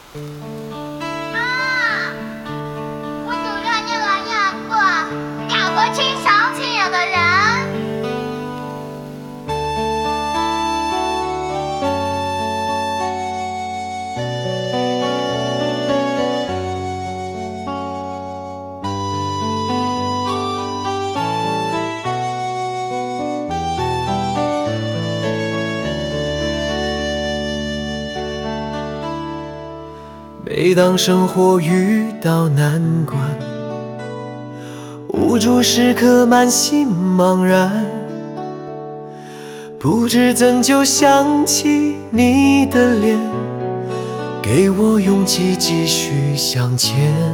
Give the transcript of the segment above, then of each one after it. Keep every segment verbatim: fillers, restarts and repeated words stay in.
啊！我就让你那样过，看不清相亲的人。 每当生活遇到难关，无助时刻满心茫然，不知怎就想起你的脸，给我勇气继续向前。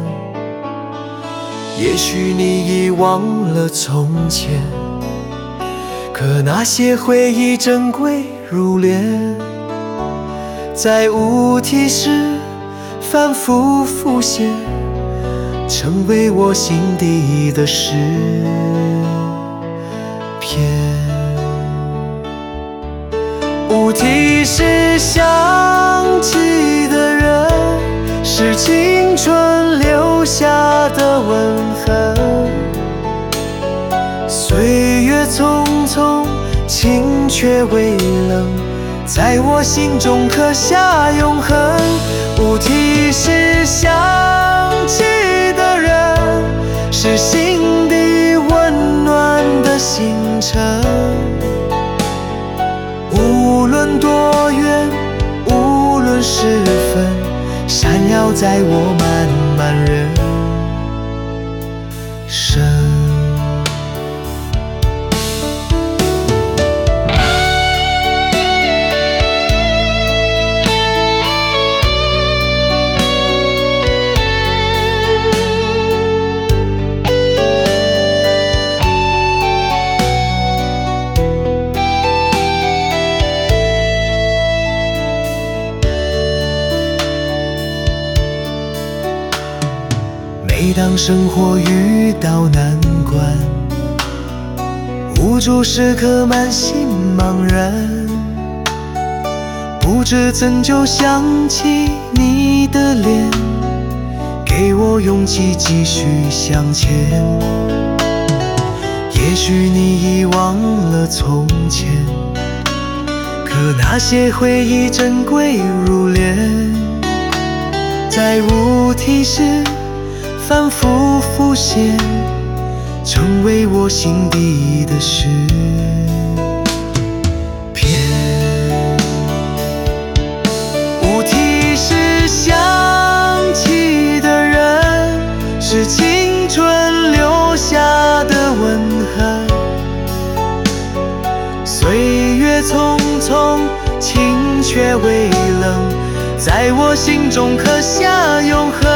也许你已忘了从前，可那些回忆珍贵如莲，在无题时反复浮现，成为我心底的诗篇。无题时想起的人，是青春留下的吻痕。岁月匆匆，情却未冷，在我心中刻下永恒。无题时想起的人，是心底温暖的星辰。无论多远，无论时分，闪耀在我漫漫人生。每当生活遇到难关，无助时刻满心茫然，不知怎就想起你的脸，给我勇气继续向前。也许你已忘了从前，可那些回忆珍贵如莲，在无题时反复浮现，成为我心底的诗篇。无题时想起的人，是青春留下的吻痕。岁月匆匆，情却未冷，在我心中刻下永恒。